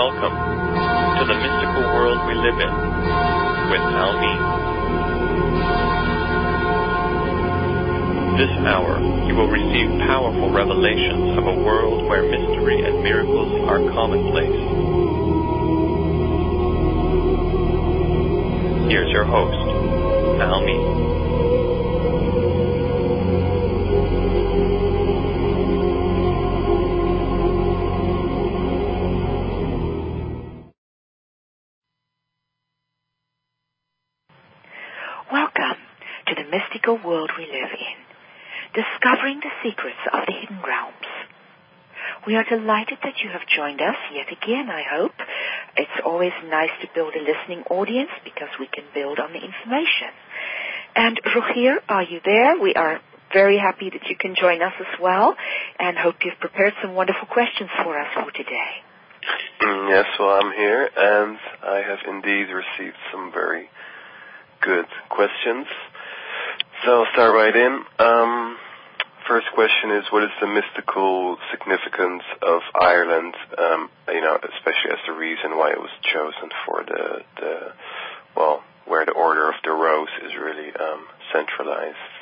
welcome to the mystical world we live in with Almi. This hour, you will receive powerful revelations of a world where mystery and miracles are commonplace. Here's your host, Almi. Welcome to the mystical world we live in, discovering the secrets of the hidden realms. We are delighted that you have joined us yet again, I hope. It's always nice to build a listening audience because we can build on the information. And Rogier, are you there? We are very happy that you can join us as well and hope you've prepared some wonderful questions for us for today. Yes, well, I'm here and I have indeed received some very good questions. So I'll start right in. First question is, what is the mystical significance of Ireland, especially as the reason why it was chosen for where the Order of the Rose is really centralized?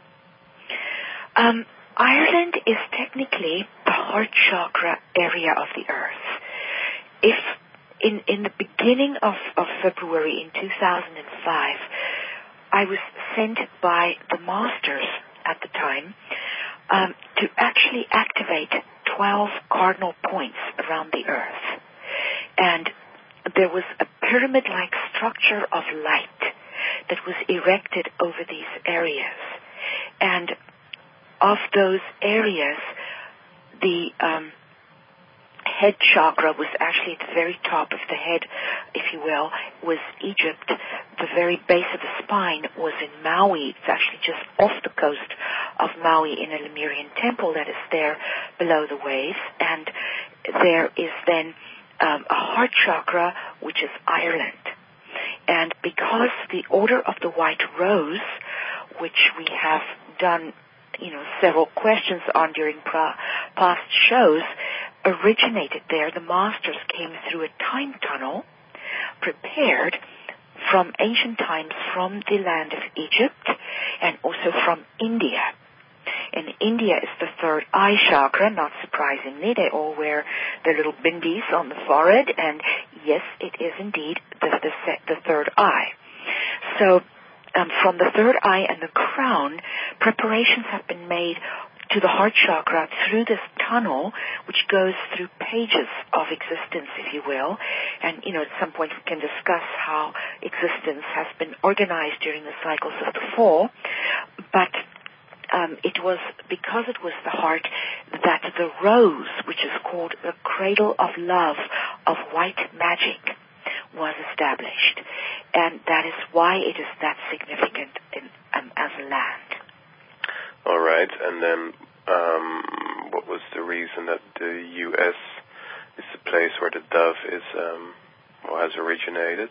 Ireland is technically the heart chakra area of the earth. If in the beginning of February in 2005, I was sent by the masters at the time to actually activate 12 cardinal points around the earth. And there was a pyramid-like structure of light that was erected over these areas. And of those areas, the head chakra was actually at the very top of the head, if you will, was Egypt. The very base of the spine was in Maui. It's actually just off the coast of Maui in a Lemurian temple that is there below the waves. And there is then a heart chakra, which is Ireland. And because the Order of the White Rose, which we have done several questions on during past shows, originated there. The masters came through a time tunnel prepared from ancient times from the land of Egypt and also from India. And India is the third eye chakra, not surprisingly. They all wear their little bindis on the forehead, and yes, it is indeed the third eye. So from the third eye and the crown, preparations have been made to the heart chakra through this tunnel, which goes through pages of existence, if you will. And, at some point we can discuss how existence has been organized during the cycles of the four. But it was because it was the heart that the rose, which is called the cradle of love of white magic, was established. And that is why it is that significant as a land. All right, and then what was the reason that the U.S. is the place where the dove is has originated?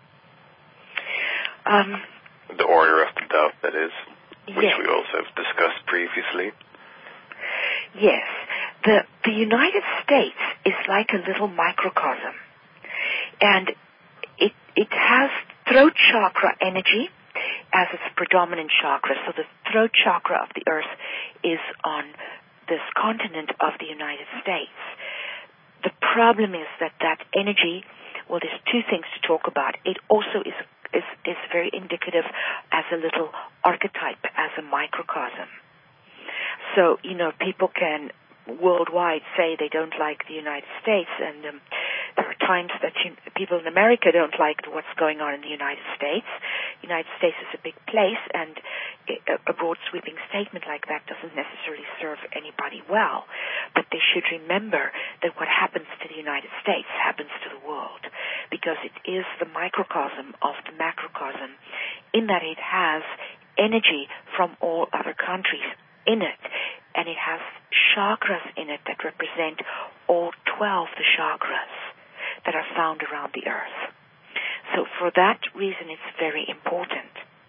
The Order of the Dove, that is, which we also have discussed previously. Yes, the United States is like a little microcosm, and it has throat chakra energy as its predominant chakra. So the throat chakra of the earth is on this continent of the United States. The problem is that energy, well, there's two things to talk about. It also is very indicative as a little archetype, as a microcosm. So, people can worldwide say they don't like the United States, and there are times that people in America don't like what's going on in the United States. The United States is a big place, and a broad sweeping statement like that doesn't necessarily serve anybody well. But they should remember that what happens to the United States happens to the world, because it is the microcosm of the macrocosm, in that it has energy from all other countries in it, and it has chakras in it that represent all 12 the chakras that are found around the earth. So for that reason, it's very important.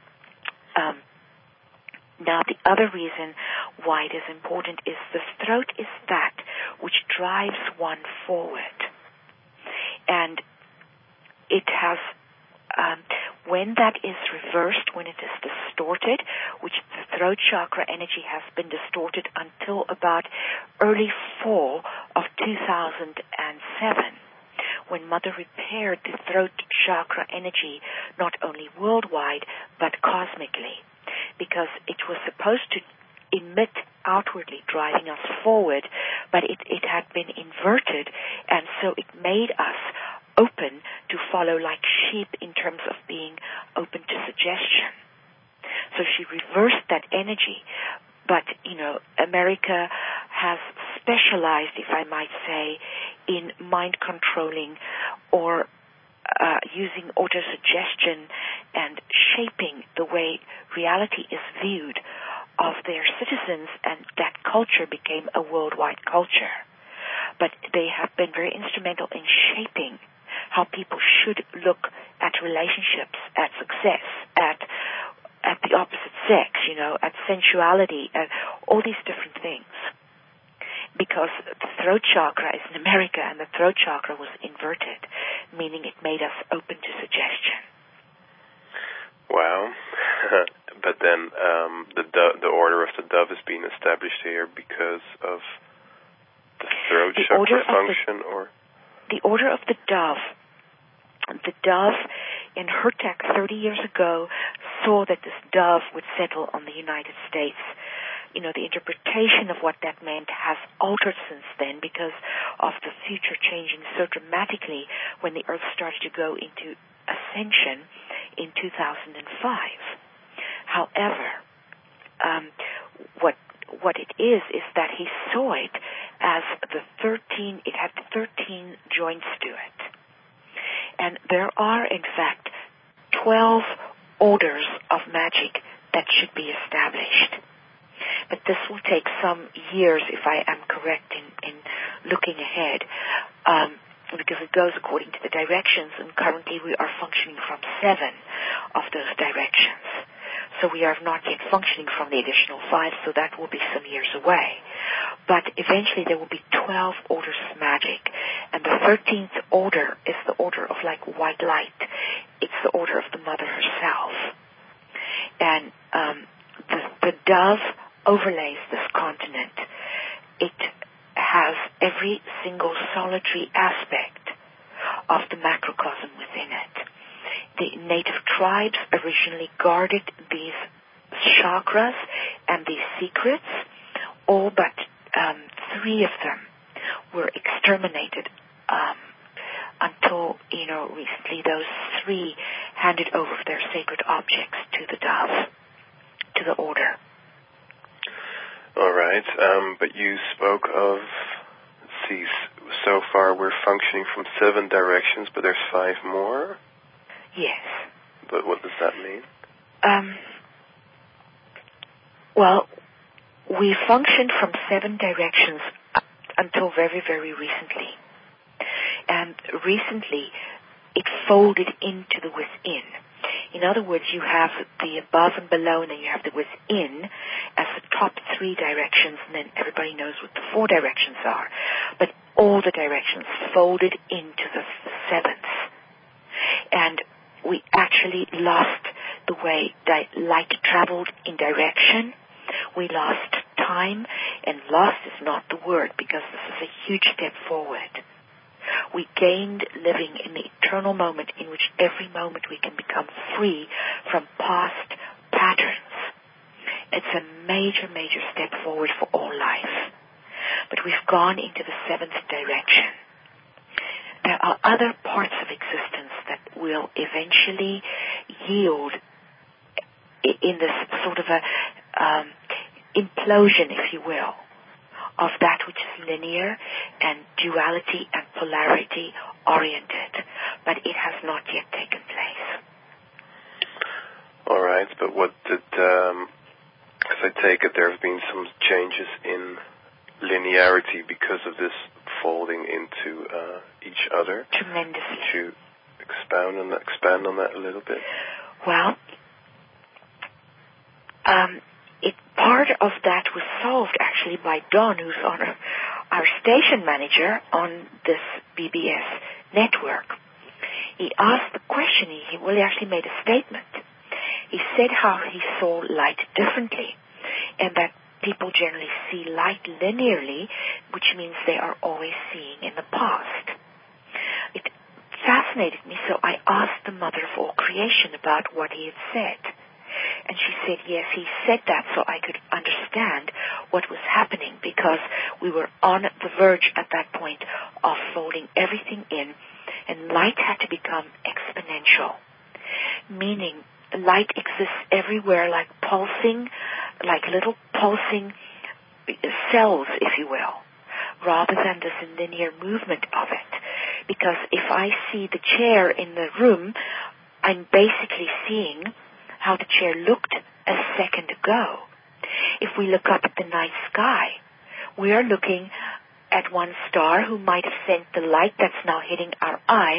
Now, the other reason why it is important is the throat is that which drives one forward. And it has, when that is reversed, when it is distorted, which the throat chakra energy has been distorted until about early fall of 2007, when Mother repaired the throat chakra energy not only worldwide but cosmically, because it was supposed to emit outwardly, driving us forward, but it had been inverted, and so it made us open to follow like sheep in terms of being open to suggestion. So she reversed that energy, but, America has specialized, if I might say, in mind controlling or using autosuggestion and shaping the way reality is viewed of their citizens, and that culture became a worldwide culture. But they have been very instrumental in shaping how people should look at relationships, at success, at the opposite sex, at sensuality, at all these different things. Because the throat chakra is in America, and the throat chakra was inverted, meaning it made us open to suggestion. Wow. But then the order of the dove is being established here because of the throat chakra function, or? The order of the dove. The dove in Hertek 30 years ago saw that this dove would settle on the United States. The interpretation of what that meant has altered since then because of the future changing so dramatically when the Earth started to go into ascension in 2005. However, what it is that he saw it as it had 13 joints to it. And there are, in fact, 12 orders of magic that should be established. But this will take some years, if I am correct in looking ahead, because it goes according to the directions, and currently we are functioning from 7 of those directions. So we are not yet functioning from the additional 5, so that will be some years away. But eventually there will be 12 orders of magic, and the 13th order is the order of like white light. It's the order of the Mother herself. And the dove overlays this continent. It has every single solitary aspect of the macrocosm within it. The native tribes originally guarded these chakras and these secrets. All but 3 of them were exterminated until, recently those 3 handed over their sacred objects to the dove, to the order. All right, but you spoke of, so far we're functioning from 7 directions, but there's 5 more? Yes. But what does that mean? Well, we functioned from 7 directions until very, very recently. And recently, it folded into the within. In other words, you have the above and below, and then you have the within as the top 3 directions, and then everybody knows what the 4 directions are. But all the directions folded into the 7th. And we actually lost the way light traveled in direction. We lost time, and lost is not the word, because this is a huge step forward. We gained living in the eternal moment, in which every moment we can become free from past patterns. It's a major, major step forward for all life. But we've gone into the 7th direction. There are other parts of existence that will eventually yield in this sort of a implosion, if you will, of that which is linear and duality and polarity oriented, but it has not yet taken place. All right, but what did, as I take it, there have been some changes in linearity because of this folding into each other. Tremendously. Could you expand on that a little bit? Well, part of that was solved actually by Don, who's our station manager on this BBS network, he asked the question, he actually made a statement. He said how he saw light differently, and that people generally see light linearly, which means they are always seeing in the past. It fascinated me, so I asked the mother of all creation about what he had said. And she said, yes, he said that so I could understand what was happening, because we were on the verge at that point of folding everything in, and light had to become exponential, meaning light exists everywhere like pulsing, like little pulsing cells, if you will, rather than this linear movement of it. Because if I see the chair in the room, I'm basically seeing how the chair looked a second ago. If we look up at the night sky, we are looking at one star who might have sent the light that's now hitting our eye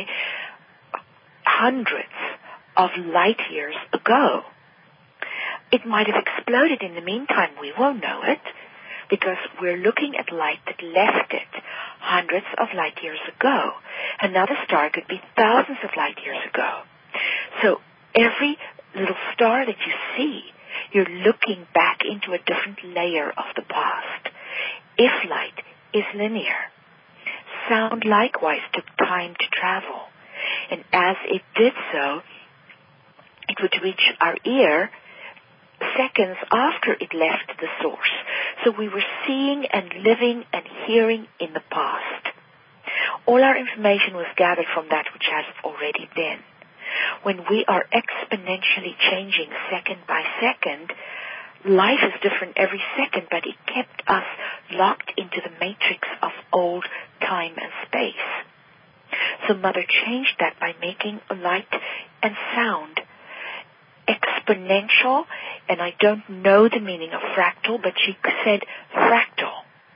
hundreds of light years ago. It might have exploded in the meantime. We won't know it, because we're looking at light that left it hundreds of light years ago. Another star could be thousands of light years ago. So every little star that you see, you're looking back into a different layer of the past. If light is linear, sound likewise took time to travel. And as it did so, it would reach our ear seconds after it left the source. So we were seeing and living and hearing in the past. All our information was gathered from that which has already been. When we are exponentially changing second by second, life is different every second, but it kept us locked into the matrix of old time and space. So Mother changed that by making light and sound exponential, and I don't know the meaning of fractal, but she said fractal.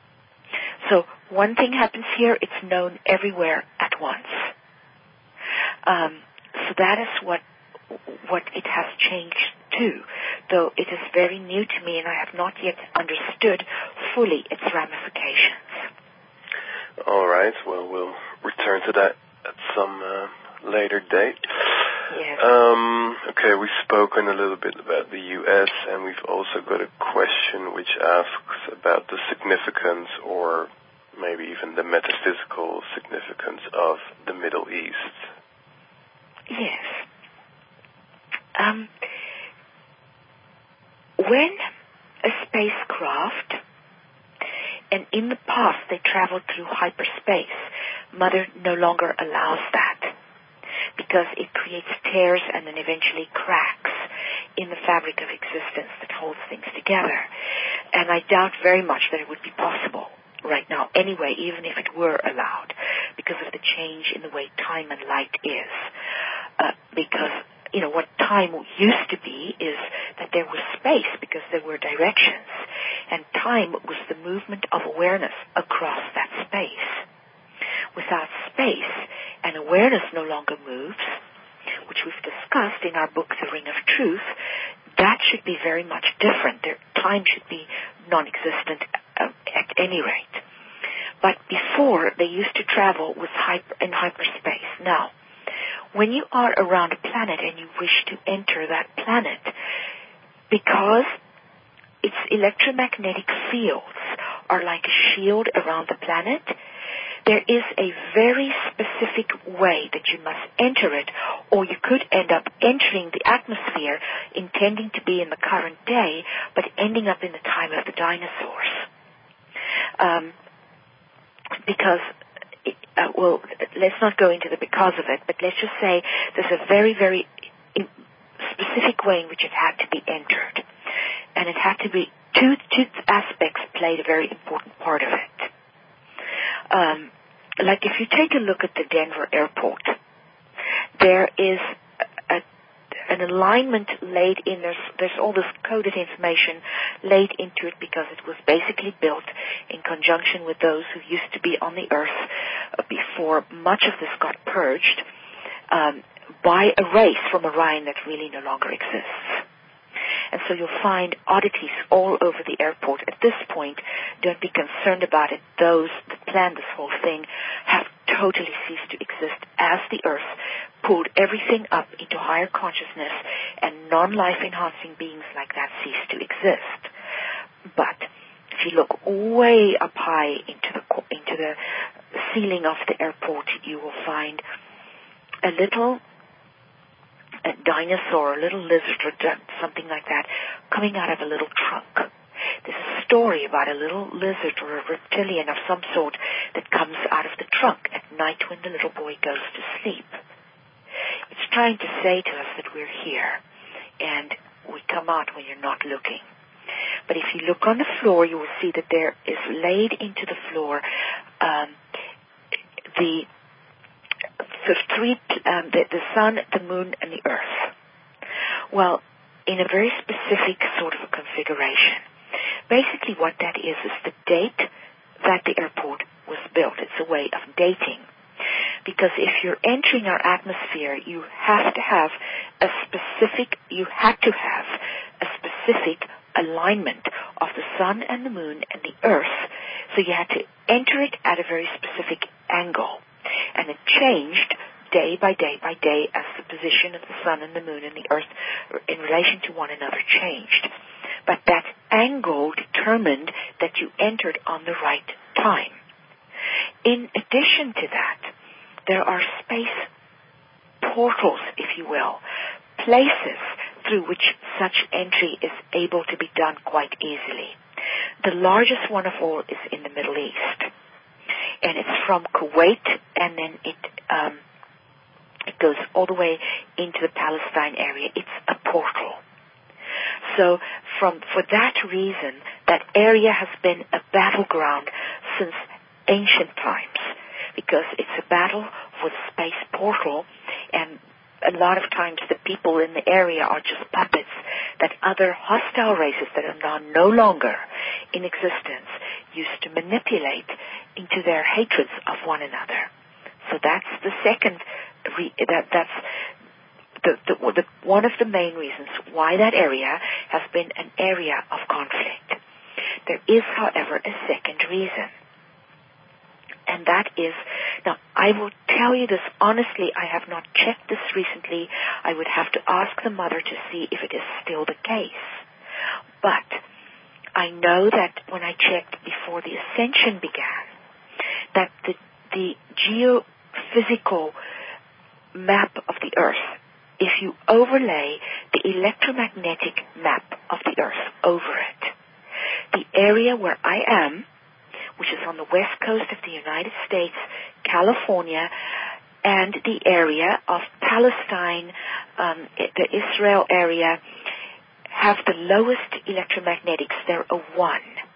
So one thing happens here, it's known everywhere at once. So that is what it has changed to, though it is very new to me and I have not yet understood fully its ramifications. All right, well, we'll return to that at some later date. Yes. Okay, we've spoken a little bit about the U.S., and we've also got a question which asks about the significance, or maybe even the metaphysical significance, of the Middle East. Yes. When a spacecraft, and in the past they traveled through hyperspace, Mother no longer allows that, because it creates tears and then eventually cracks in the fabric of existence that holds things together. And I doubt very much that it would be possible right now anyway, even if it were allowed, because of the change in the way time and light is. Because, what time used to be is that there was space because there were directions, and time was the movement of awareness across that space. Without space, and awareness no longer moves, which we've discussed in our book, The Ring of Truth, that should be very much different. Time should be non-existent at any rate. But before, they used to travel in hyperspace. Now, when you are around a planet and you wish to enter that planet, because its electromagnetic fields are like a shield around the planet, there is a very specific way that you must enter it, or you could end up entering the atmosphere intending to be in the current day, but ending up in the time of the dinosaurs. Let's not go into the because of it, but let's just say there's a very, very specific way in which it had to be entered. And it had to be, two aspects played a very important part of it. Like if you take a look at the Denver airport, there is an alignment laid in, there's all this coded information laid into it, because it was basically built in conjunction with those who used to be on the earth before much of this got purged by a race from Orion that really no longer exists. And so you'll find oddities all over the airport. At this point, don't be concerned about it. Those that planned this whole thing have totally ceased to exist as the Earth pulled everything up into higher consciousness, and non-life enhancing beings like that cease to exist. But if you look way up high into the ceiling of the airport, you will find a dinosaur, a little lizard, or something like that, coming out of a little trunk. There's a story about a little lizard or a reptilian of some sort that comes out of the trunk at night when the little boy goes to sleep. It's trying to say to us that we're here, and we come out when you're not looking. But if you look on the floor, you will see that there is laid into the floor the sun, the moon, and the earth. Well, in a very specific sort of a configuration. Basically what that is the date that the airport was built. It's a way of dating. Because if you're entering our atmosphere, you had to have a specific alignment of the sun and the moon and the earth. So you had to enter it at a very specific angle. And it changed day by day by day as the position of the sun and the moon and the earth in relation to one another changed. But that angle determined that you entered on the right time. In addition to that, there are space portals, if you will, places through which such entry is able to be done quite easily. The largest one of all is in the Middle East. And it's from Kuwait, and then it goes all the way into the Palestine area. It's a portal. So for that reason, that area has been a battleground since ancient times, because it's a battle for the space portal, and a lot of times the people in the area are just puppets that other hostile races that are now no longer in existence used to manipulate into their hatreds of one another. So that's the second, that's one of the main reasons why that area has been an area of conflict. There is, however, a second reason. And that is, now I will tell you this honestly, I have not checked this recently. I would have to ask the mother to see if it is still the case. But I know that when I checked before the ascension began, that the geophysical map of the Earth, if you overlay the electromagnetic map of the Earth over it, the area where I am, which is on the west coast of the United States, California, and the area of Palestine, the Israel area, have the lowest electromagnetics. They're a 1.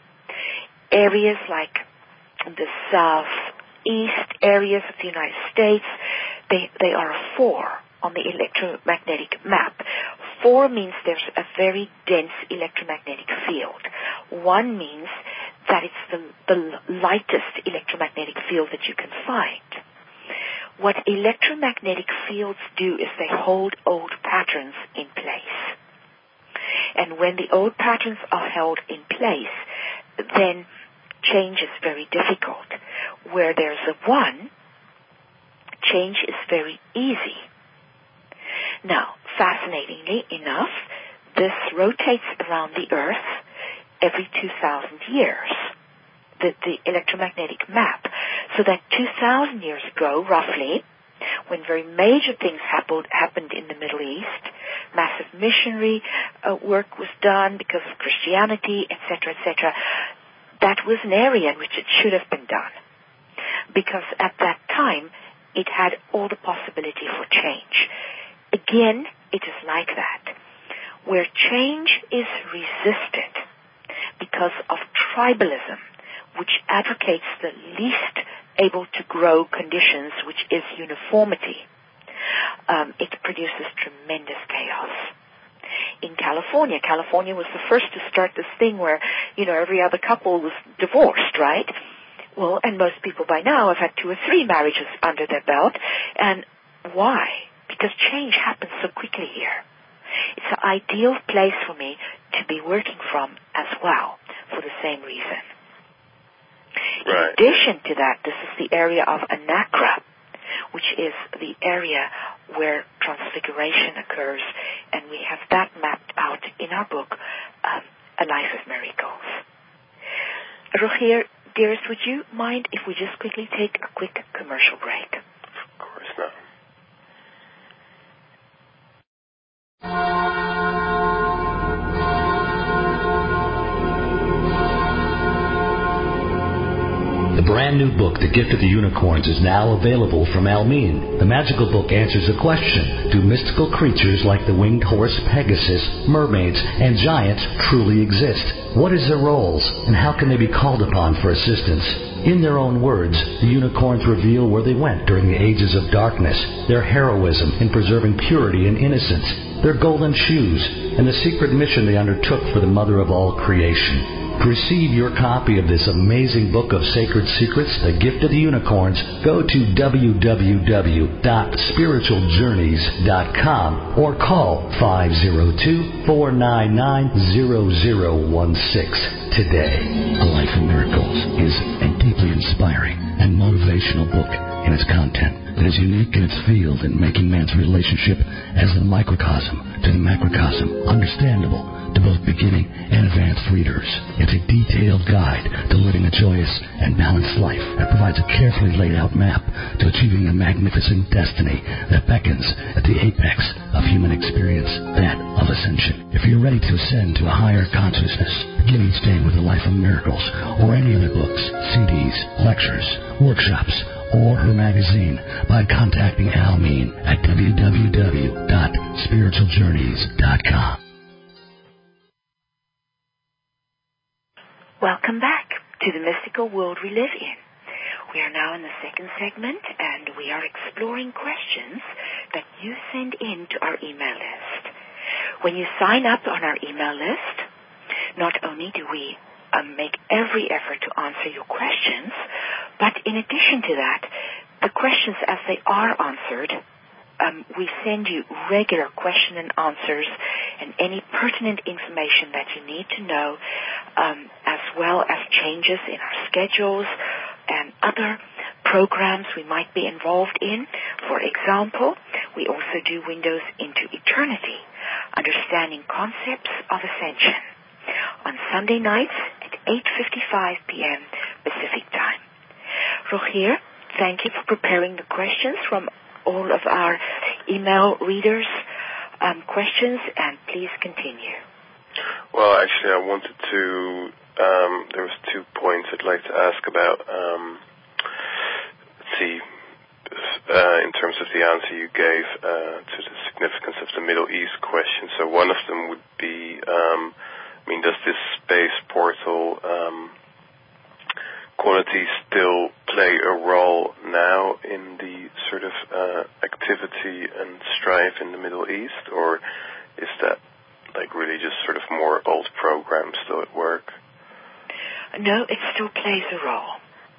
Areas like the southeast areas of the United States, they are a 4 on the electromagnetic map. 4 means there's a very dense electromagnetic field. 1 means that it's the lightest electromagnetic field that you can find. What electromagnetic fields do is they hold old patterns in place. And when the old patterns are held in place, then change is very difficult. Where there's a 1, change is very easy. Now, fascinatingly enough, this rotates around the Earth every 2,000 years, the electromagnetic map. So that 2,000 years ago, roughly, when very major things happened in the Middle East, massive missionary work was done because of Christianity, etc., etc., that was an area in which it should have been done. Because at that time, it had all the possibility for change. Again, it is like that. Where change is resisted because of tribalism, which advocates the least able to grow conditions, which is uniformity, it produces tremendous chaos. In California was the first to start this thing where, every other couple was divorced, right? Well, and most people by now have had 2 or 3 marriages under their belt. And why? Because change happens so quickly here. It's an ideal place for me to be working from as well, for the same reason. Right. In addition to that, this is the area of Anakra, which is the area where transfiguration occurs, and we have that mapped out in our book, A Life of Miracles. Rogier, dearest, would you mind if we just quickly take a quick commercial break? Of course not. The brand new book, The Gift of the Unicorns, is now available from Almin. The magical book answers a question: do mystical creatures like the winged horse Pegasus, mermaids, and giants truly exist? What is their roles, and how can they be called upon for assistance? In their own words, the unicorns reveal where they went during the ages of darkness, their heroism in preserving purity and innocence, their golden shoes, and the secret mission they undertook for the mother of all creation. To receive your copy of this amazing book of sacred secrets, The Gift of the Unicorns, go to www.spiritualjourneys.com or call 502-499-0016 today. A Life of Miracles is a deeply inspiring and motivational book in its content. It is unique in its field in making man's relationship as the microcosm to the macrocosm understandable to both beginning and advanced readers. It's a detailed guide to living a joyous and balanced life that provides a carefully laid out map to achieving a magnificent destiny that beckons at the apex of human experience, that of ascension. If you're ready to ascend to a higher consciousness, begin each day with A Life of Miracles or any other books, CDs, lectures, workshops, or her magazine by contacting Almin at www.spiritualjourneys.com. Welcome back to the mystical world we live in. We are now in the second segment, and we are exploring questions that you send in to our email list. When you sign up on our email list, not only do we make every effort to answer your questions, but in addition to that, the questions as they are answered, we send you regular question and answers and any pertinent information that you need to know, as well as changes in our schedules and other programs we might be involved in. For example, we also do Windows into Eternity, Understanding Concepts of Ascension, on Sunday nights at 8:55 p.m. Pacific Time. Rogier, thank you for preparing the questions from all of our email readers' questions, and please continue. Well, actually, I wanted to, there was 2 points I'd like to ask about. Let's see, in terms of the answer you gave to the significance of the Middle East question. So one of them would be, does this space portal quality still play a role now in the sort of activity and strife in the Middle East, or is that like really just sort of more old programs still at work? No, it still plays a role.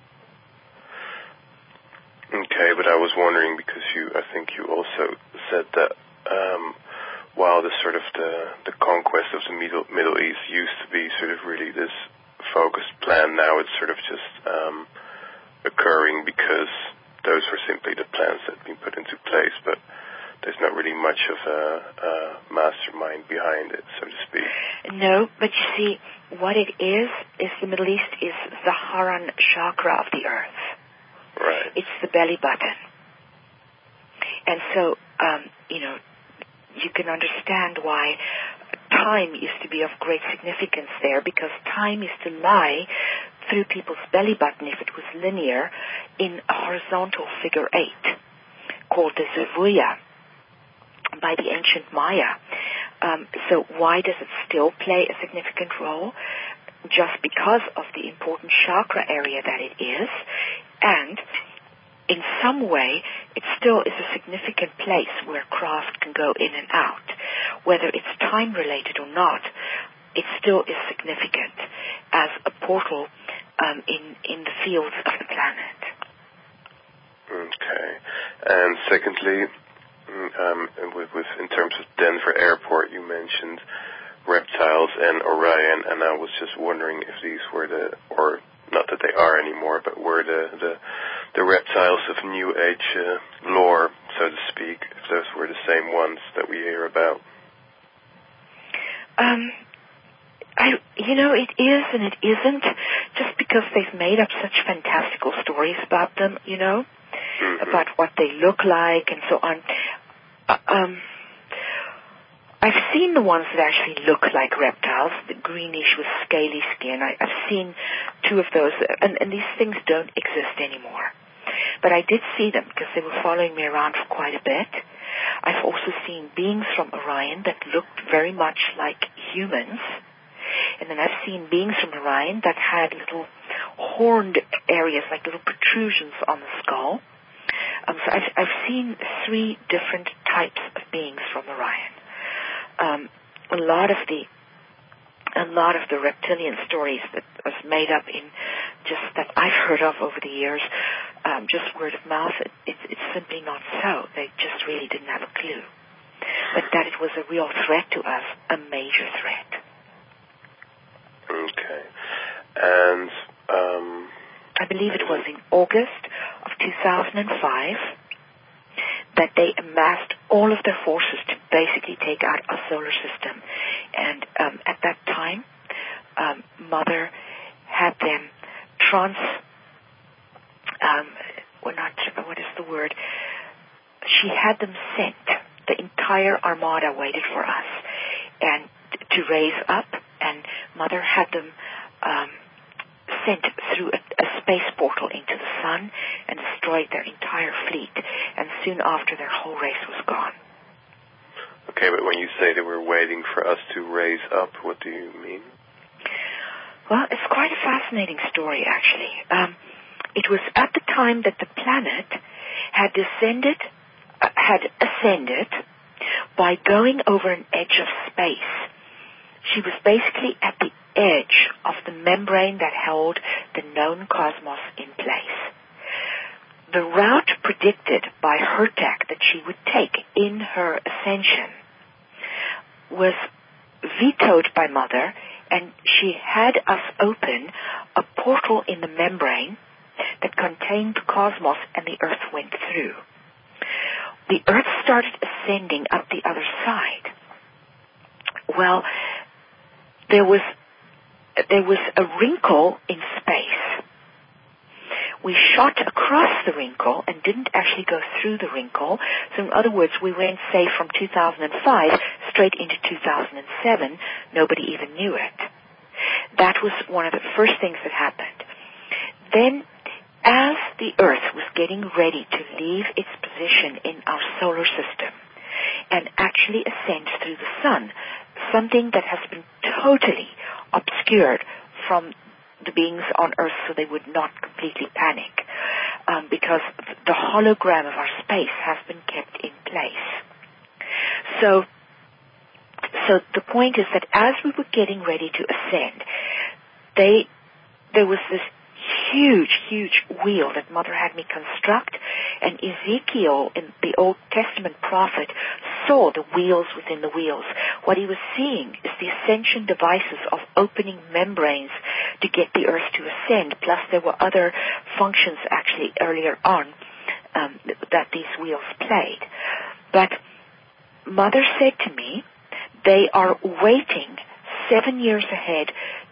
Okay, but I was wondering because I think you also said that while the sort of the conquest of the Middle East used to be sort of really this focused plan, now it's sort of just occurring because those were simply the plans that have been put into place, but there's not really much of a mastermind behind it, so to speak. No, but you see, what it is the Middle East is the Haran chakra of the earth. Right. It's the belly button. And so, you can understand why time used to be of great significance there, because time used to lie through people's belly button, if it was linear, in a horizontal figure 8 called the Zavuya by the ancient Maya. So why does it still play a significant role? Just because of the important chakra area that it is, and in some way, it still is a significant place where craft can go in and out. Whether it's time-related or not, it still is significant as a portal in the fields of the planet. Okay. And secondly, in terms of Denver Airport, you mentioned reptiles and Orion, and I was just wondering if these were or not that they are anymore, but were the reptiles of New Age lore, so to speak, if those were the same ones that we hear about. It is and it isn't, just because they've made up such fantastical stories about them, about what they look like and so on. I've seen the ones that actually look like reptiles, the greenish with scaly skin. I've seen 2 of those, and these things don't exist anymore. But I did see them because they were following me around for quite a bit. I've also seen beings from Orion that looked very much like humans. And then I've seen beings from Orion that had little horned areas, like little protrusions on the skull. So I've seen 3 different types of beings from Orion. A lot of the reptilian stories that was made up in just that I've heard of over the years, just word of mouth, it's simply not so. They just really didn't have a clue. But that it was a real threat to us, a major threat. Okay. And I believe it was in August of 2005 that they amassed all of their forces to basically take out our solar system. And at that time, Mother had them what is the word? She had them sent. The entire armada waited for us and to raise up, and Mother had them sent through a space portal into the sun and destroyed their entire fleet, and soon after their whole race was gone. Okay, but when you say they were waiting for us to raise up, what do you mean? Well, it's quite a fascinating story, actually. It was at the time that the planet had ascended by going over an edge of space. She was basically at the edge of the membrane that held the known cosmos in place. The route predicted by Hertak that she would take in her ascension was vetoed by Mother, and she had us open a portal in the membrane that contained the cosmos, and the Earth went through. The Earth started ascending up the other side. Well, there was a wrinkle in space. We shot across the wrinkle and didn't actually go through the wrinkle. So in other words, we went, say, from 2005 straight into 2007. Nobody even knew it. That was one of the first things that happened. Then, as the Earth was getting ready to leave its position in our solar system and actually ascend through the sun, something that has been totally obscured from the beings on Earth so they would not completely panic, because the hologram of our space has been kept in place. So the point is that as we were getting ready to ascend, there was this huge wheel that Mother had me construct, and Ezekiel, in the Old Testament prophet, saw the wheels within the wheels. What he was seeing is the ascension devices of opening membranes to get the Earth to ascend, plus there were other functions actually earlier on that these wheels played. But Mother said to me, they are waiting 7 years ahead.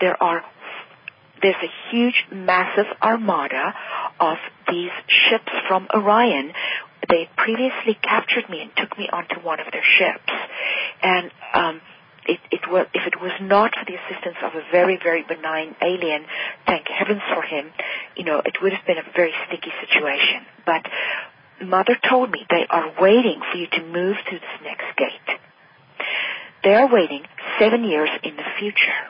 There's a huge, massive armada of these ships from Orion. They previously captured me and took me onto one of their ships. And if it was not for the assistance of a very, very benign alien, thank heavens for him, it would have been a very sticky situation. But Mother told me they are waiting for you to move through this next gate. They are waiting 7 years in the future.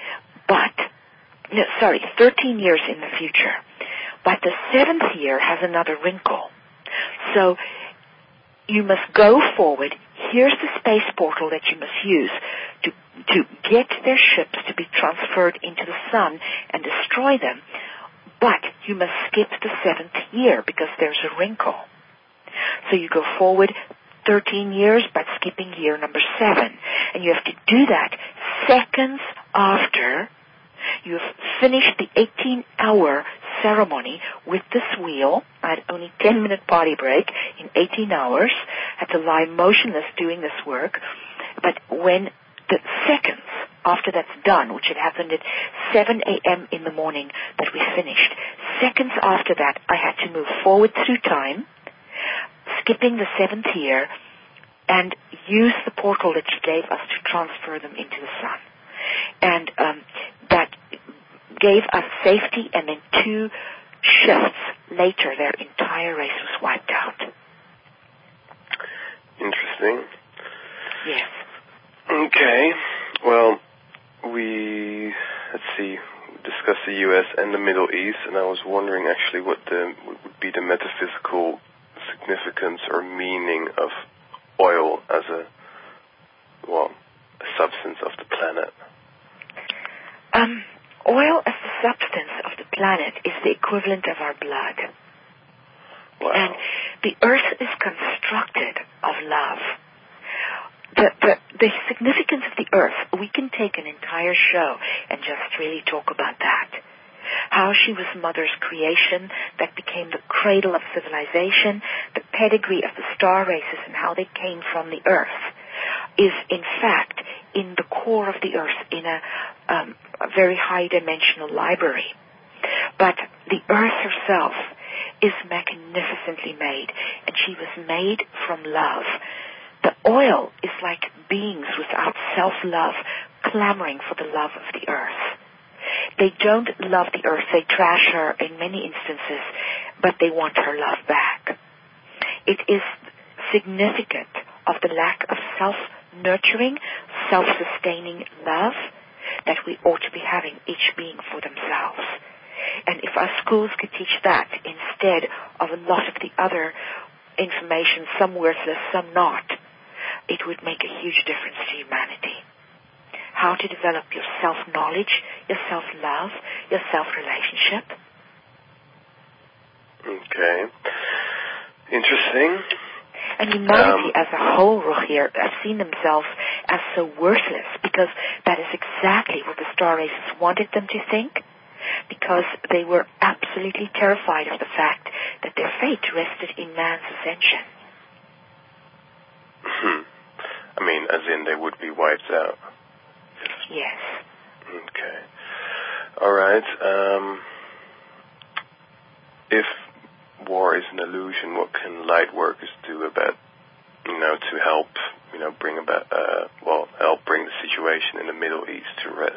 13 years in the future. But the 7th year has another wrinkle. So you must go forward. Here's the space portal that you must use to get their ships to be transferred into the sun and destroy them. But you must skip the 7th year because there's a wrinkle. So you go forward 13 years, but skipping year number 7. And you have to do that seconds after you've finished the 18-hour ceremony with this wheel. I had only 10-minute body break in 18 hours. Had to lie motionless doing this work. But when the seconds after that's done, which had happened at 7 a.m. in the morning that we finished, seconds after that, I had to move forward through time, skipping the 7th year, and use the portal that she gave us to transfer them into the sun. And that gave us safety, and then 2 shifts later, their entire race was wiped out. Interesting. Yes. Okay. Well, we discussed the U.S. and the Middle East, and I was wondering actually what would be the metaphysical significance or meaning of oil as a substance of the planet. Oil as the substance of the planet is the equivalent of our blood. Wow. And the earth is constructed of love. The significance of the earth, we can take an entire show and just really talk about that. How she was Mother's creation that became the cradle of civilization, the pedigree of the star races and how they came from the earth is in fact in the core of the earth in a very high dimensional library. But the earth herself is magnificently made, and she was made from love. The oil is like beings without self-love clamoring for the love of the earth. They don't love the earth, they trash her in many instances, but they want her love back. It is significant of the lack of self-nurturing, self-sustaining love that we ought to be having, each being for themselves. And if our schools could teach that instead of a lot of the other information, some worthless, some not, it would make a huge difference to humanity. How to develop your self-knowledge, your self-love, your self-relationship. Okay. Interesting. And humanity as a whole, Rogier, have seen themselves as so worthless because that is exactly what the star races wanted them to think, because they were absolutely terrified of the fact that their fate rested in man's ascension. I mean, as in they would be wiped out. Yes. Okay. All right. If war is an illusion, what can light workers do about, to help, bring about, help bring the situation in the Middle East to rest?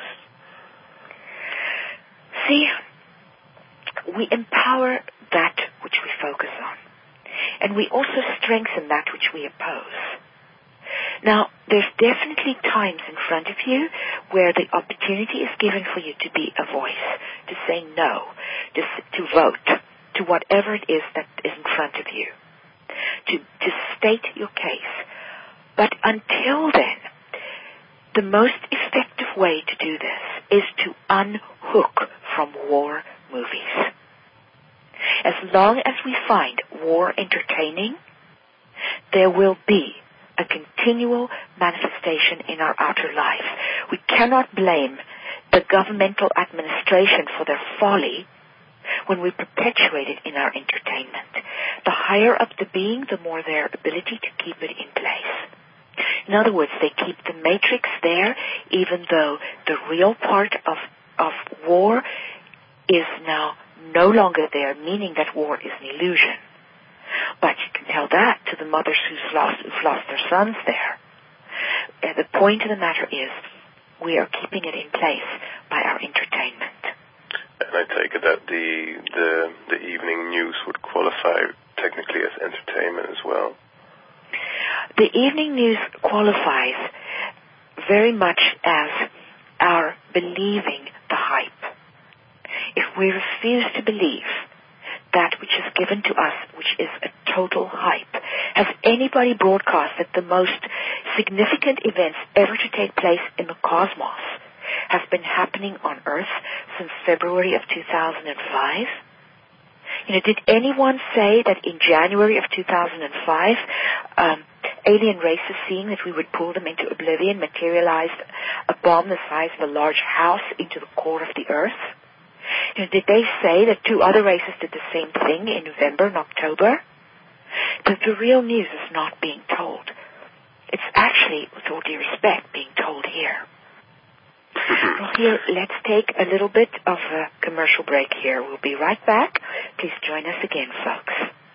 See, we empower that which we focus on, and we also strengthen that which we oppose. Now, there's definitely times in front of you where the opportunity is given for you to be a voice, to say no, to vote, to whatever it is that is in front of you, to state your case. But until then, the most effective way to do this is to unhook from war movies. As long as we find war entertaining, there will be a continual manifestation in our outer life. We cannot blame the governmental administration for their folly when we perpetuate it in our entertainment. The higher up the being, the more their ability to keep it in place. In other words, they keep the matrix there, even though the real part of war is now no longer there, meaning that war is an illusion. But you can tell that to the mothers who've lost their sons there. And the point of the matter is, we are keeping it in place by our entertainment. And I take it that the evening news would qualify technically as entertainment as well. The evening news qualifies very much as our believing the hype. If we refuse to believe that which is given to us, which is a total hype, has anybody broadcasted the most significant events ever to take place in the cosmos have been happening on Earth since February of 2005? Did anyone say that in January of 2005, alien races, seeing that we would pull them into oblivion, materialized a bomb the size of a large house into the core of the earth? Did they say that two other races did the same thing in November and October? The real news is not being told. It's actually, with all due respect, being told here. Well, here, let's take a little bit of a commercial break here. We'll be right back. Please join us again, folks.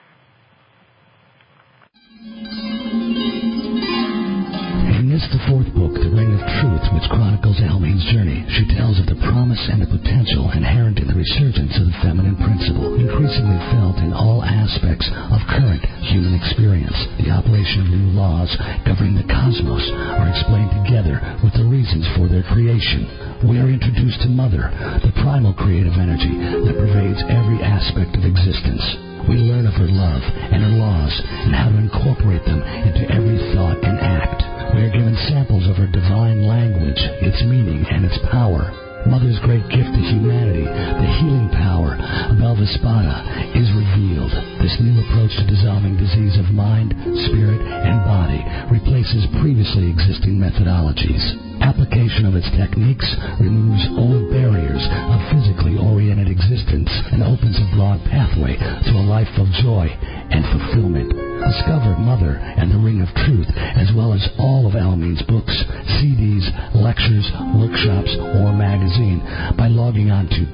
In this, the fourth book, The Ring of Truth, which chronicles Almaine's journey, she tells of the promise and the potential inherent in the resurgence of the feminine principle, increasingly felt in all aspects of current human experience. The operation of new laws governing the cosmos are explained together with the reasons for their creation. We are introduced to Mother, the primal creative energy that pervades every aspect of existence. We learn of her love and her laws and how to incorporate them into every thought and act. We are given samples of her divine language, its meaning, and its power. Mother's great gift to humanity, the healing power of Belvespada, is revealed. This new approach to dissolving disease of mind, spirit, and body replaces previously existing methodologies. Application of its techniques removes old barriers of physically oriented existence and opens a broad pathway to a life of joy and fulfillment. Discover Mother and the Ring of Truth, as well as all of Almaine's books, CDs, lectures, workshops, or magazine by logging on to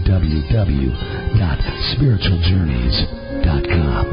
www.spiritualjourneys.com.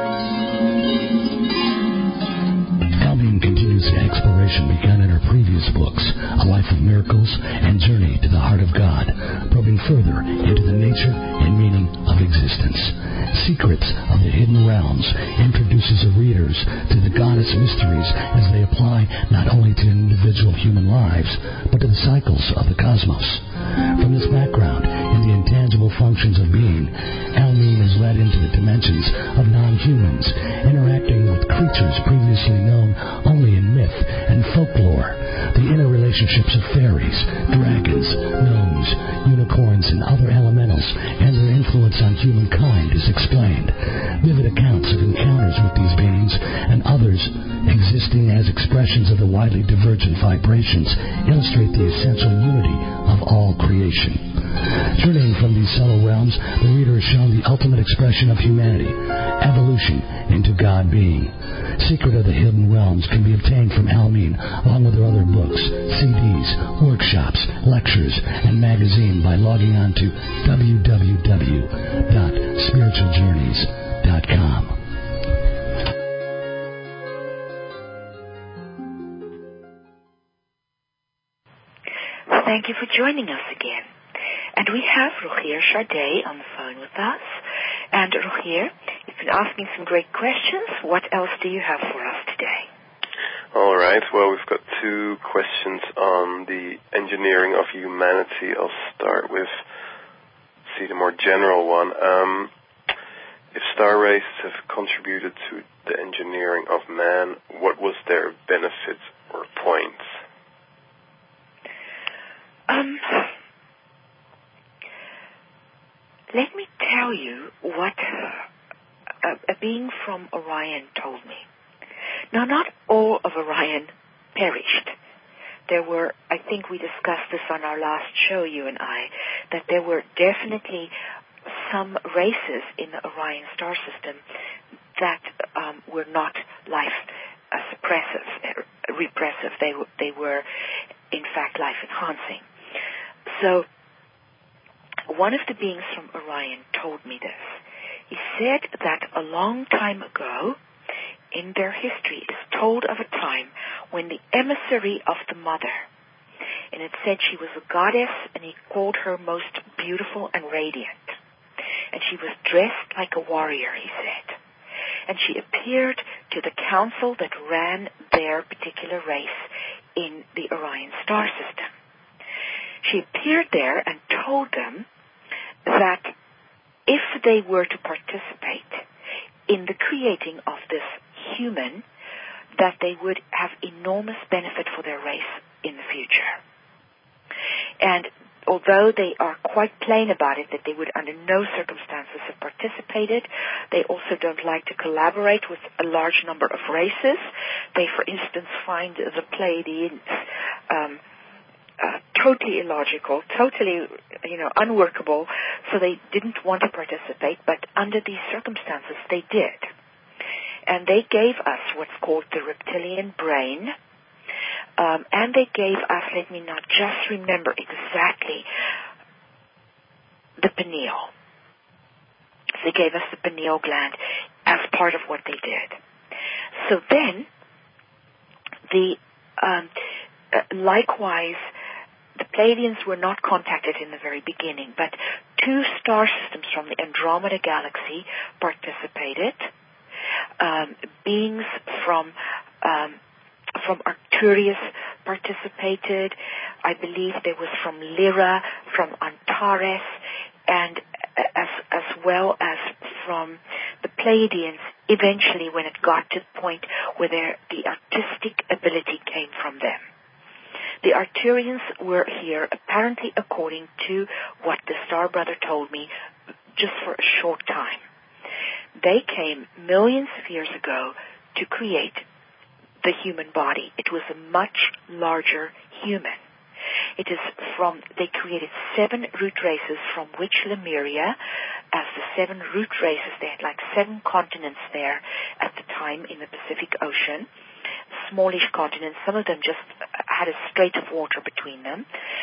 Almaine continues the exploration begun in her previous books, A Life of Miracles and Journey to the Heart of God, probing further into the nature and meaning of existence. Secrets of the Hidden Realms introduces her readers to the goddess mysteries as they apply not only to individual human lives, but to the cycles of the cosmos. From this background in the intangible functions of being, Almaine is led into the dimensions of non-humans, interacting with creatures previously known only in myth and folklore. The inner relationships of fairies, dragons, gnomes, unicorns, and other elementals, and their influence on humankind is explained. Vivid accounts of encounters with these beings and others existing as expressions of the widely divergent vibrations illustrate the essential unity of all creation. Journeying from these subtle realms, the reader is shown the ultimate expression of humanity, evolution into God being. Secret of the Hidden Realms can be obtained from Almaine, along with her other books, CDs, workshops, lectures, and magazine by logging on to www.spiritualjourneys.com. Thank you for joining us again. And we have Rogier Chardet on the phone with us. And Rogier, you've been asking some great questions. What else do you have for us today? All right. Well, we've got two questions on the engineering of humanity. I'll start with, the more general one. If star races have contributed to the engineering of man, what was their benefit or point? Let me tell you what a being from Orion told me. Now, not all of Orion perished. There were, I think we discussed this on our last show, you and I, that there were definitely some races in the Orion star system that were not repressive. They were, in fact, life-enhancing. So, one of the beings from Orion told me this. He said that a long time ago, in their history, it is told of a time when the emissary of the mother, and it said she was a goddess, and he called her most beautiful and radiant. And she was dressed like a warrior, he said. And she appeared to the council that ran their particular race in the Orion star system. She appeared there and told them that if they were to participate in the creating of this human, that they would have enormous benefit for their race in the future. And although they are quite plain about it, that they would under no circumstances have participated, they also don't like to collaborate with a large number of races. They, for instance, find the Pleiadians totally illogical, totally, unworkable, so they didn't want to participate, but under these circumstances they did. And they gave us what's called the reptilian brain, and they gave us, let me not just remember exactly, the pineal. They gave us the pineal gland as part of what they did. So then, likewise, the Pleiadians were not contacted in the very beginning, but 2 star systems from the Andromeda Galaxy participated. Beings from Arcturus participated. I believe there was from Lyra, from Antares, and as well as from the Pleiadians, eventually when it got to the point where the artistic ability came from them. The Arcturians were here, apparently according to what the Star Brother told me, just for a short time. They came millions of years ago to create the human body. It was a much larger human. They created 7 root races, from which Lemuria, as the 7 root races, they had like 7 continents there at the time in the Pacific Ocean. Smallish continents, some of them just had a strait of water between them.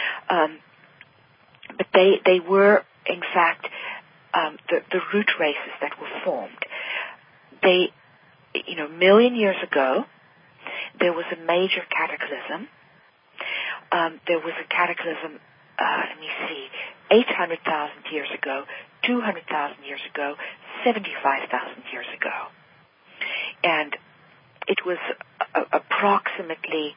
But they were, in fact, the root races that were formed. They, million years ago, there was a major cataclysm. There was a cataclysm, 800,000 years ago, 200,000 years ago, 75,000 years ago. And it was approximately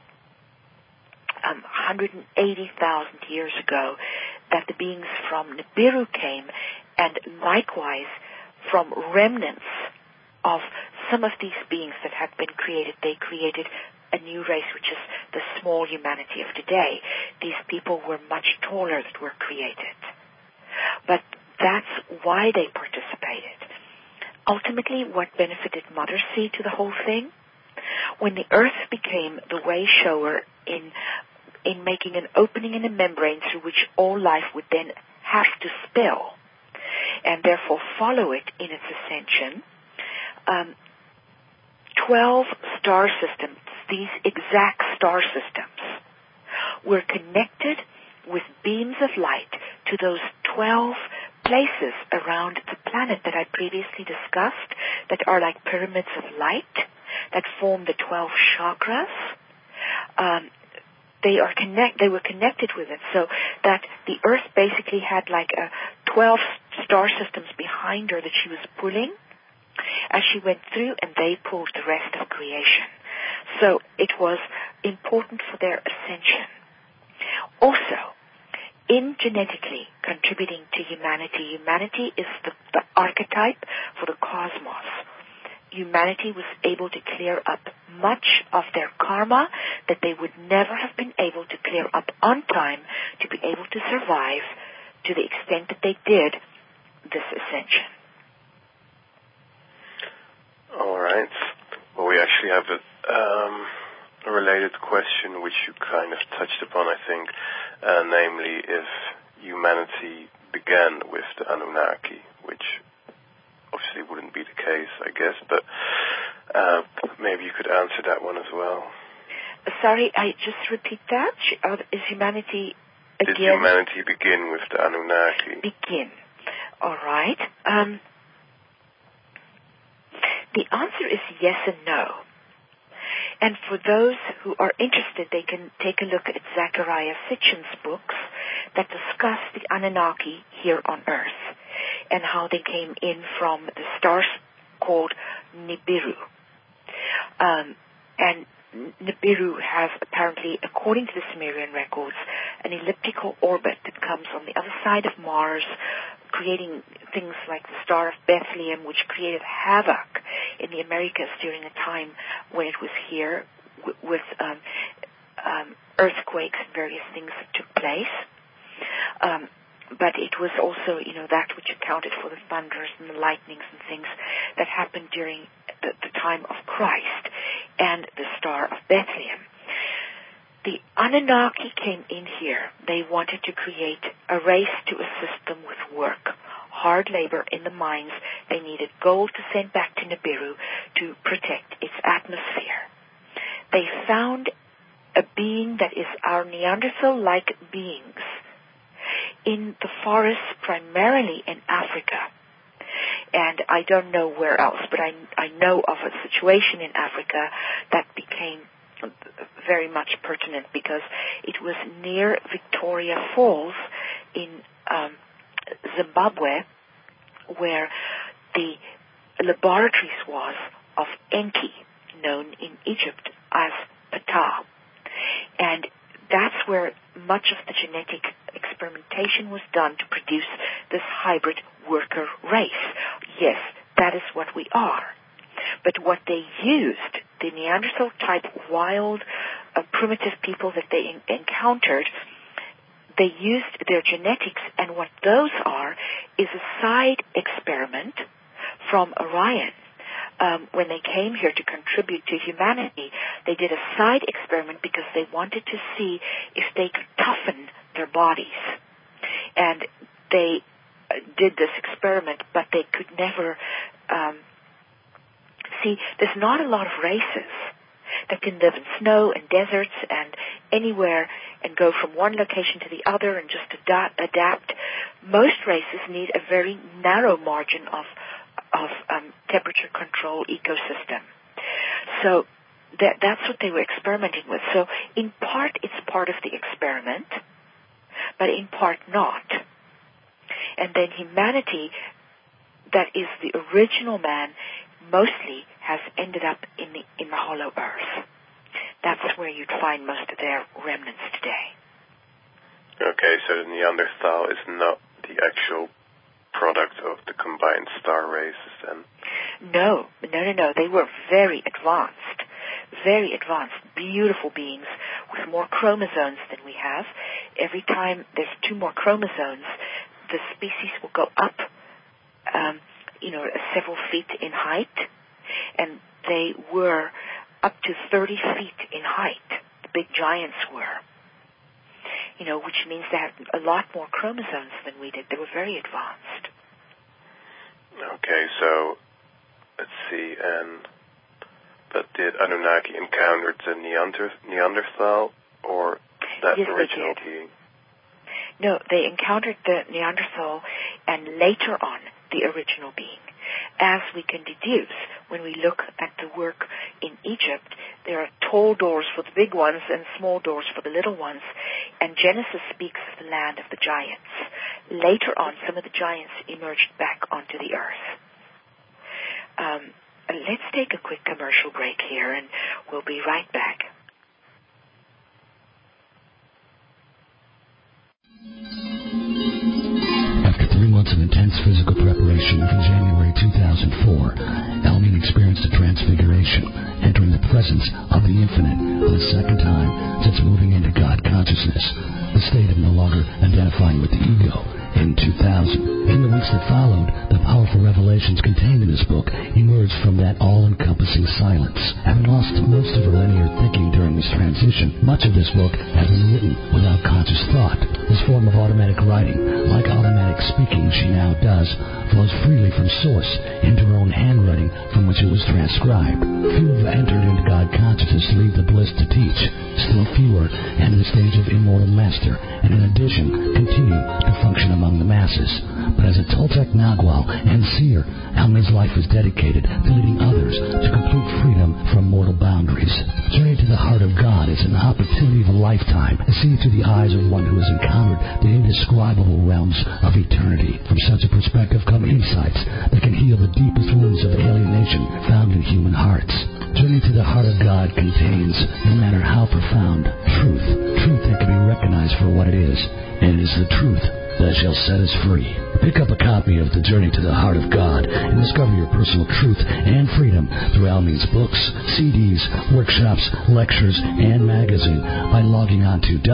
180,000 years ago that the beings from Nibiru came, and likewise from remnants of some of these beings that had been created. They created a new race, which is the small humanity of today. These people were much taller that were created. But that's why they participated. Ultimately, what benefited Mother Sea to the whole thing? When the Earth became the way shower in making an opening in a membrane through which all life would then have to spill, and therefore follow it in its ascension, 12 star systems, these exact star systems, were connected with beams of light to those 12 places around the planet that I previously discussed, that are like pyramids of light, that form the 12 chakras. They were connected with it, so that the Earth basically had like 12 star systems behind her that she was pulling as she went through, and they pulled the rest of creation. So it was important for their ascension. Also, in genetically contributing to humanity, humanity is the archetype for the cosmos. Humanity was able to clear up much of their karma that they would never have been able to clear up on time to be able to survive to the extent that they did this ascension. All right. Well, we actually have a related question which you kind of touched upon, I think, namely if humanity began with the Anunnaki, which obviously wouldn't be the case, I guess, but maybe you could answer that one as well. Sorry, I just repeat that. Is humanity again? Did humanity begin with the Anunnaki? Begin. All right. The answer is yes and no. And for those who are interested, they can take a look at Zecharia Sitchin's books that discuss the Anunnaki here on Earth and how they came in from the stars called Nibiru. And Nibiru has apparently, according to the Sumerian records, an elliptical orbit that comes on the other side of Mars, creating things like the Star of Bethlehem, which created havoc in the Americas during a time when it was here with earthquakes and various things that took place. But it was also, that which accounted for the thunders and the lightnings and things that happened during the time of Christ and the Star of Bethlehem. The Anunnaki came in here. They wanted to create a race to assist them with work, hard labor in the mines. They needed gold to send back to Nibiru to protect its atmosphere. They found a being that is our Neanderthal-like beings in the forests, primarily in Africa. And I don't know where else, but I know of a situation in Africa that became very much pertinent because it was near Victoria Falls in Zimbabwe, where the laboratories was of Enki, known in Egypt as Ptah. And that's where much of the genetic experimentation was done to produce this hybrid worker race. Yes, that is what we are. But what they used, the Neanderthal-type wild, primitive people that they encountered, they used their genetics, and what those are is a side experiment from Orion. When they came here to contribute to humanity, they did a side experiment because they wanted to see if they could toughen their bodies. And they did this experiment, but they could never see. There's not a lot of races that can live in snow and deserts and anywhere and go from one location to the other and just adapt. Most races need a very narrow margin of temperature control ecosystem. So that's what they were experimenting with. So in part it's part of the experiment, but in part not. And then humanity, that is the original man, mostly has ended up in the hollow earth. That's where you'd find most of their remnants today. Okay, so the Neanderthal is not the actual product of the combined star races then? No. They were very advanced, beautiful beings with more chromosomes than we have. Every time there's 2 more chromosomes, the species will go up, several feet in height, and they were up to 30 feet in height. The big giants were. Which means they had a lot more chromosomes than we did. They were very advanced. Okay, so let's see. But did Anunnaki encounter the Neanderthal or that original being? No, they encountered the Neanderthal and later on the original being. As we can deduce, when we look at the work in Egypt, there are tall doors for the big ones and small doors for the little ones, and Genesis speaks of the land of the giants. Later on, some of the giants emerged back onto the earth. Let's take a quick commercial break here, and we'll be right back. After 3 months of intense physical preparation in January 2004, Elmine experienced a transfiguration, entering the presence of the infinite for the second time since moving into God consciousness, the state of no longer identifying with the ego. In 2000, in the weeks that followed, the powerful revelations contained in this book emerged from that all-encompassing silence. Having lost most of her linear thinking during this transition, much of this book has been written without conscious thought. This form of automatic writing, like automatic speaking she now does, flows freely from source into her own handwriting from which it was transcribed. Few have entered into God consciousness to leave the bliss to teach. Still fewer enter the stage of immortal master, and in addition, continue to function among the masses. But as a Toltec Nagual and seer, Elmine's life is dedicated to leading others to complete freedom from mortal boundaries. Journey to the Heart of God is an opportunity of a lifetime to see through the eyes of one who has encountered the indescribable realms of eternity. From such a perspective come insights that can heal the deepest wounds of alienation found in human hearts. Journey to the Heart of God contains, no matter how profound, truth that can be recognized for what it is, and it is the truth that shall set us free. Pick up a copy of The Journey to the Heart of God and discover your personal truth and freedom through Al Means books, CDs, workshops, lectures, and magazine by logging on to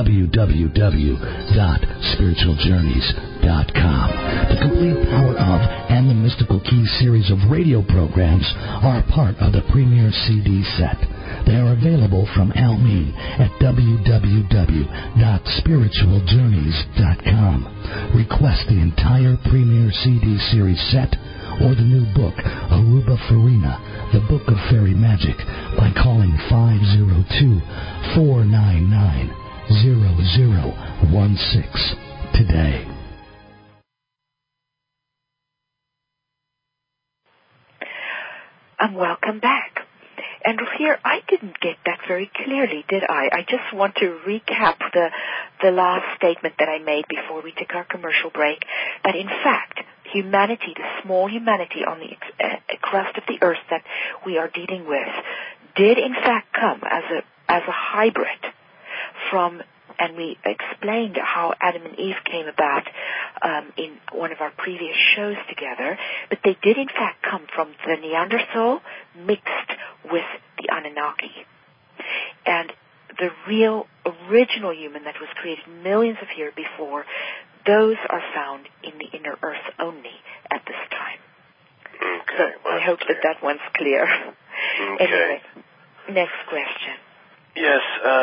www.spiritualjourneys.com. The complete Power of and the Mystical Keys series of radio programs are part of the Premier CD set. They are available from Al Mean at www.spiritualjourneys.com. Request the entire Premier CD series set or the new book, Aruba Farina, The Book of Fairy Magic, by calling 502-499-0016 today. Welcome back. And here, I didn't get that very clearly, did I? I just want to recap the last statement that I made before we took our commercial break, that in fact, humanity, the small humanity on the crust of the earth that we are dealing with, did in fact come as a hybrid from, and we explained how Adam and Eve came about in one of our previous shows together, but they did in fact come from the Neanderthal mixed with the Anunnaki. And the real original human that was created millions of years before, those are found in the inner earth only at this time. Okay. So I hope that one's clear. Okay. Anyway, next question. Yes,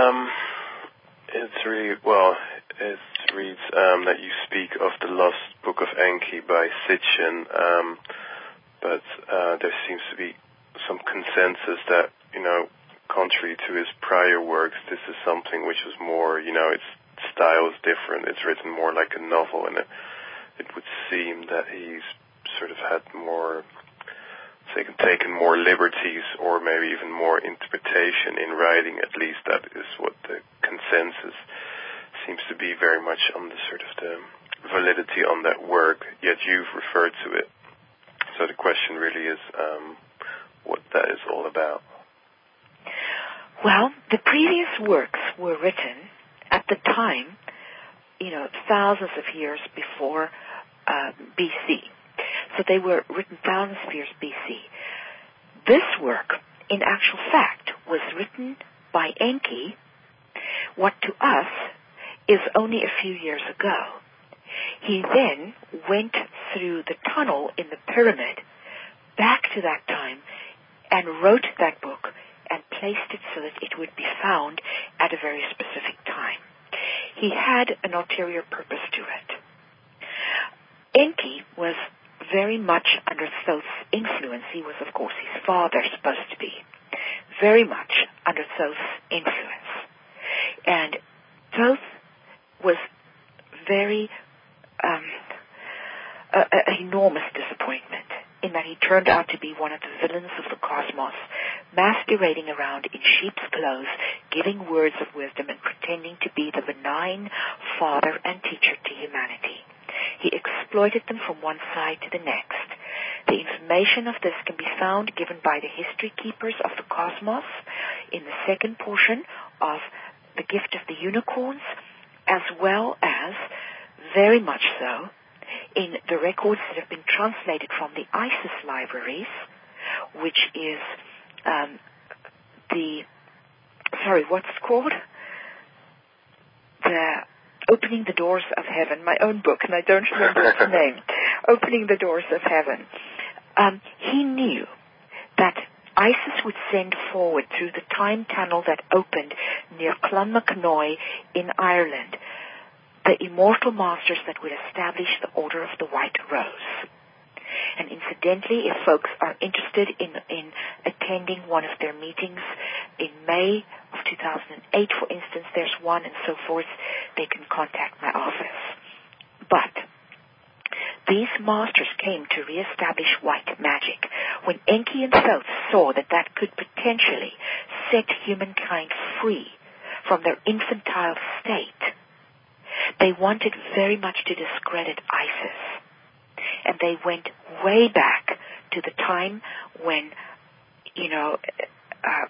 it's really, well, it reads that you speak of the Lost Book of Enki by Sitchin, but there seems to be some consensus that, contrary to his prior works, this is something which is more, its style is different. It's written more like a novel, and it would seem that he's sort of had more, taken more liberties or maybe even more interpretation in writing. At least that is what the consensus seems to be, very much on the sort of the validity on that work, yet you've referred to it. So the question really is what that is all about. Well, the previous works were written at the time, thousands of years before BC. So they were written thousands of years BC. This work, in actual fact, was written by Enki, what to us is only a few years ago. He then went through the tunnel in the pyramid back to that time and wrote that book and placed it so that it would be found at a very specific time. He had an ulterior purpose to it. Enki was very much under Thoth's influence. He was, of course, his father, supposed to be. Very much under Thoth's influence. And Thoth was very an enormous disappointment in that he turned out to be one of the villains of the cosmos, masquerading around in sheep's clothes, giving words of wisdom and pretending to be the benign father and teacher to humanity. He exploited them from one side to the next. The information of this can be found given by the history keepers of the cosmos in the second portion of The Gift of the Unicorns, as well as, very much so, in the records that have been translated from the Isis libraries, which is what's it called? Opening the Doors of Heaven, my own book, and I don't remember its name. Opening the Doors of Heaven. He knew that Isis would send forward through the time tunnel that opened near Clonmacnoise in Ireland the immortal masters that would establish the Order of the White Rose. And incidentally, if folks are interested in attending one of their meetings in May of 2008, for instance, there's one and so forth, they can contact my office. But these masters came to reestablish white magic when Enki and Thoth saw that could potentially set humankind free from their infantile state. They wanted very much to discredit Isis. And they went way back to the time when,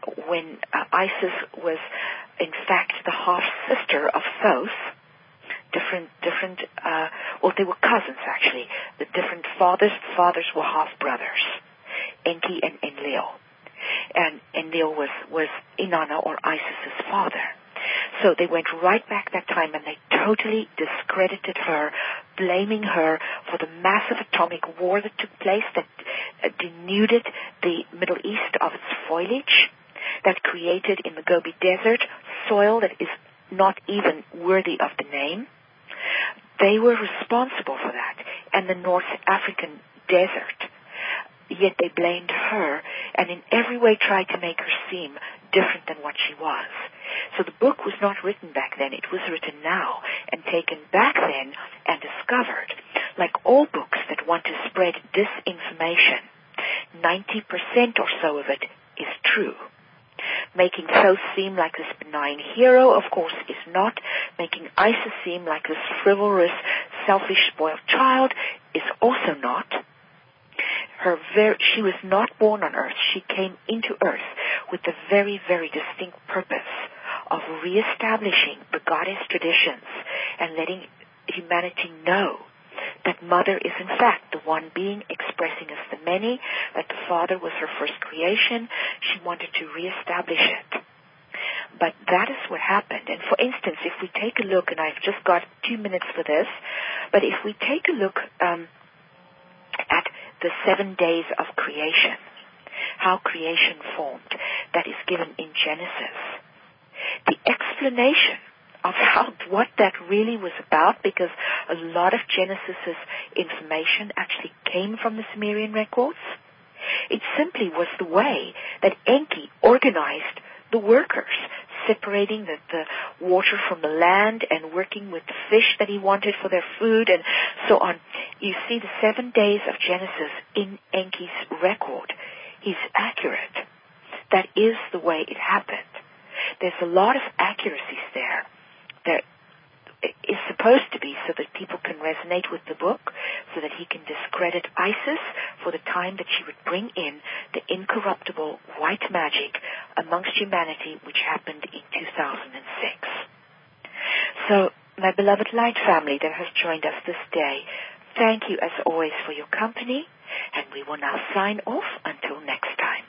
Isis was in fact the half-sister of Thoth, they were cousins actually. The different fathers were half brothers, Enki and Enlil. And Enlil was Inanna or Isis's father. So they went right back that time and they totally discredited her, blaming her for the massive atomic war that took place that denuded the Middle East of its foliage, that created in the Gobi Desert soil that is not even worthy of the name. They were responsible for that, and the North African desert. Yet they blamed her and in every way tried to make her seem different than what she was. So the book was not written back then. It was written now and taken back then and discovered. Like all books that want to spread disinformation, 90% or so of it is true. Making Thoth seem like this benign hero, of course, is not. Making Isis seem like this frivolous, selfish, spoiled child is also not. She was not born on Earth. She came into Earth with the very, very distinct purpose of reestablishing the goddess traditions and letting humanity know that Mother is in fact the one being expressing as the many, that the Father was her first creation. She wanted to reestablish it. But that is what happened. And for instance, if we take a look, and I've just got 2 minutes for this, but if we take a look at the 7 days of creation, how creation formed, that is given in Genesis. The explanation of what that really was about, because a lot of Genesis's information actually came from the Sumerian records, it simply was the way that Enki organized the workers, separating the water from the land and working with the fish that he wanted for their food and so on. You see the 7 days of Genesis in Enki's record. He's accurate. That is the way it happened. There's a lot of accuracies there that is supposed to be so that people can resonate with the book, so that he can discredit Isis for the time that she would bring in the incorruptible white magic amongst humanity, which happened in 2006. So, my beloved light family that has joined us this day, thank you as always for your company, and we will now sign off until next time.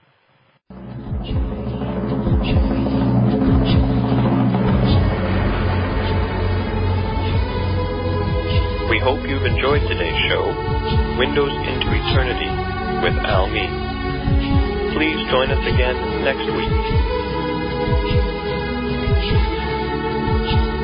We hope you've enjoyed today's show, Windows into Eternity with Al Mead. Please join us again next week.